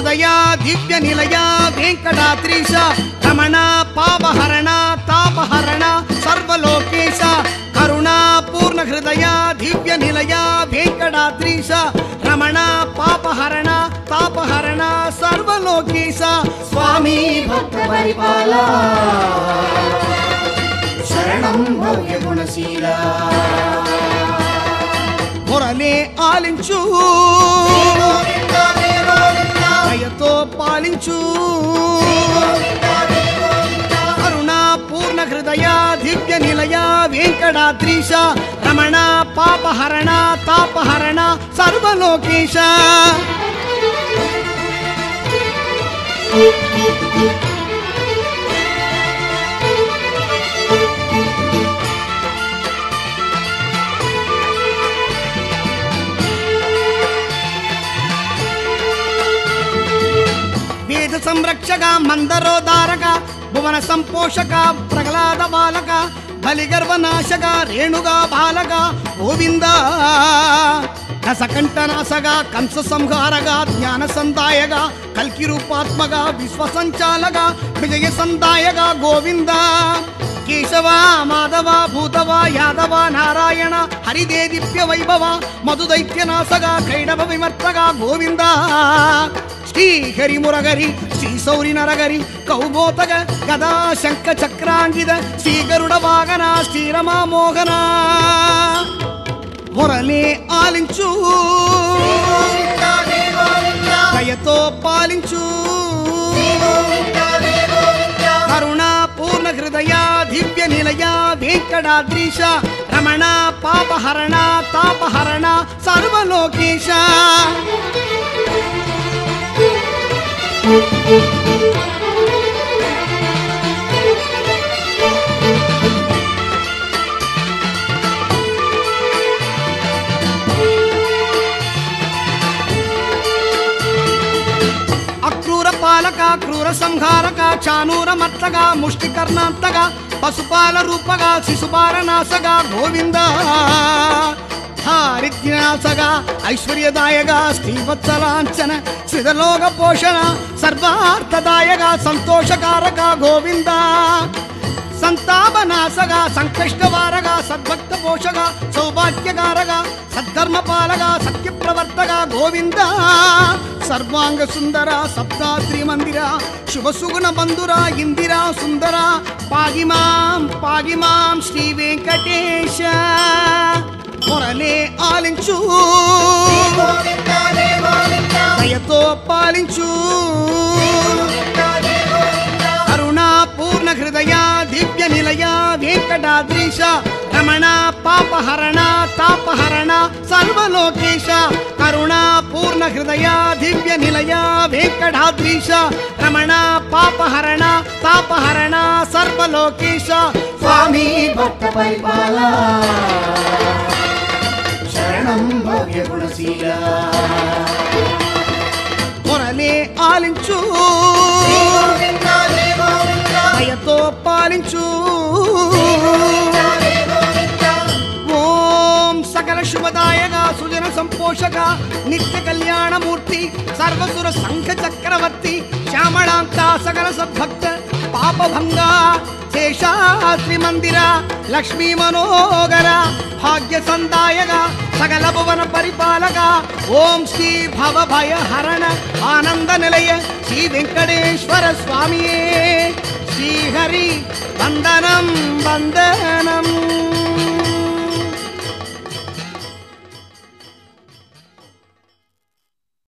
హృదయ దివ్య నిలయ వెంకటాద్రీశ రమణ పాపహరణ తాపహరణ సర్వలోకేశ కరుణా పూర్ణ హృదయ దివ్య నిలయ వెంకటాద్రీశ రమణ పాపహరణ తాపహరణ సర్వలోకేశ స్వామి భక్త పరిపాల శరణం భవ్య గుణశీల మొరలే ఆలించు దయతో పాలించు కరుణా పూర్ణ హృదయ దివ్య నిలయ వెంకటాద్రీశ రమణ పాపహరణ తాపహరణ సర్వలోకేశ వేద సంరక్షక మందరోదారక భువన సంపోషక ప్రహ్లాద బాలక బలిగర్వనాశక రేణుగా బాలక గోవింద రసకంఠనాశగా కంస సంహారగా జ్ఞాన సందాయగా కల్కి రూపాత్మగా విశ్వ సంచాలగా విజయ సందాయగా గోవింద కేశవ మాధవ భూతవ యాదవ నారాయణ హరిదేదిప్య వైభవ మధుదైత్యనాశగా కైడవ విమర్తగా గోవింద శ్రీ హరి మురగరి శ్రీ సౌరి నరగరి కౌమోతగ గదా శంఖ చక్రాంగిద శ్రీ గరుడ వాగన శ్రీరమా మోహన మొరలే ఆలించు దయతో పాలించు కరుణా పూర్ణ హృదయ దివ్య నిలయ వెంకటాద్రీశ రమణ పాపహరణ తాపహరణ సర్వలోకేశ అక్రూర పాలక క్రూర సంహారక చానూర మత్తగా ముష్టికర్ణాంతగా పశుపాల రూపగా శిశుపాలనాశగా గోవింద హారిద్యనాశగా ఐశ్వర్యదాయగా శ్రీవత్సలాంఛన శ్రీలోక పోషణ సర్వార్థదాయగా సంతోషకారక గోవింద సంతాపనాశగా సంకష్టవారగా సద్భక్త పోషగా సౌభాగ్యకారగా సద్ధర్మపాలగా సత్యప్రవర్తగా గోవింద సర్వాంగ సుందర సప్తాద్రి మందిర శుభసుగుణ బంధుర ఇందిరా సుందర పాగిమాం శ్రీ వెంకటేశ మొరలే ఆలించు దయతో పాలించు కరుణా పూర్ణ హృదయ దివ్య నిలయ వెంకటాద్రీశ రమణ పాపహరణ తాపహరణ సర్వలోకేశ కరుణా పూర్ణ హృదయ దివ్య నిలయ వెంకటాద్రీశ రమణ పాపహరణ తాపహరణ సర్వలోకేశ స్వామి భక్త పరిపాల శరణం భవ్య గుణశీల మొరలే ఆలించు దయతో పాలించు ఓం సకల శుభదాయగా సుజన సంపోషక నిత్య కళ్యాణమూర్తి సర్వసుర సంఘ చక్రవర్తి శ్యామళాంత సకల సద్భక్త పాపభంగ శేషాద్రి మందిర లక్ష్మీ మనోగర భాగ్య సందాయగా సకల భువన పరిపాలక ఓం శ్రీ భవ భయ హరణ ఆనంద నిలయ శ్రీ వెంకటేశ్వర స్వామియే శ్రీహరి వందనం వందనం.